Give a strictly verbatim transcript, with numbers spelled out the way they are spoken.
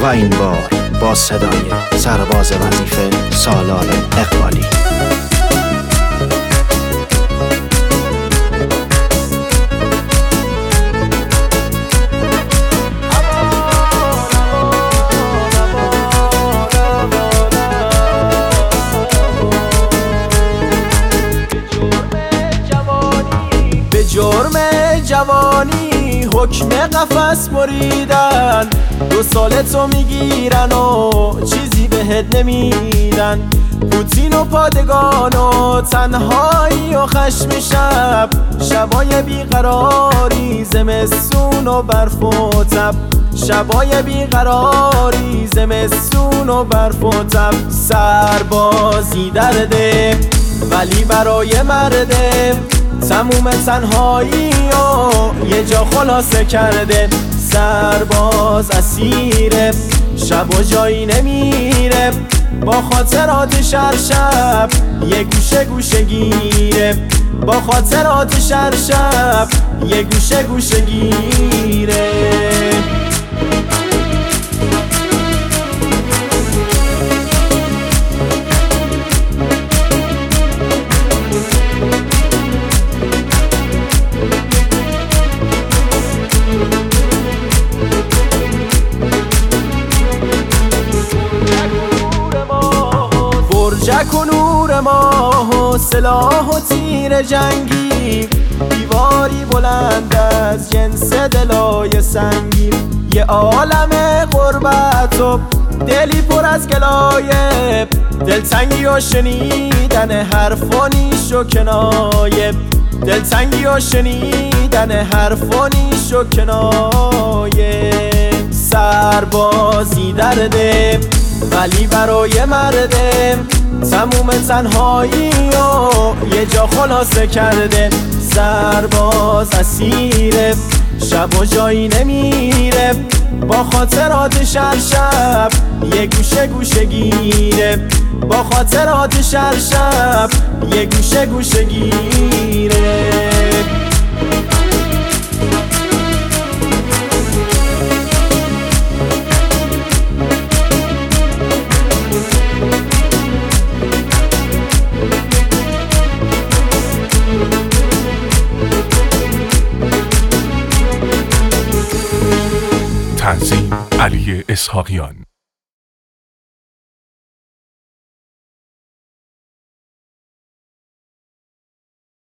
و این بار با صدای سرباز وظیفه سالار اقبالی. جرم جوانی حکم قفس بریدن، دو سال تو میگیرن و چیزی بهت نمیدن. پوتین و پادگان و تنهایی و خشم شب، شبای بیقراری زمستون و برف و تب، شبای بیقراری زمستون و برف و تب. سربازی درده ولی برای مرده، تموم تنهایی و یه جا خلاصه کرده. سرباز اسیره شب و جایی نمیره، با خاطرات هر شب یه گوشه گوشه گیره، با خاطرات هر شب یه گوشه گوشه گیره. برجک و نور ماه و سلاح و تیر جنگی، دیواری بلند از جنس دلای سنگی. یه عالم غربت و دلی پر از گلایه، دلتنگی و شنیدن حرف و نیش و کنایه، دلتنگی و شنیدن حرف و نیش و کنایه. سربازی درده ولی برای مرده، تموم تنهایی و یه جا خلاصه کرده. سرباز اسیره شب و جایی نمیره، با خاطرات هر شب یه گوشه گوشه گیره، با خاطرات هر شب یه گوشه گوشه گیره. تنظیم علی اسحاقیان.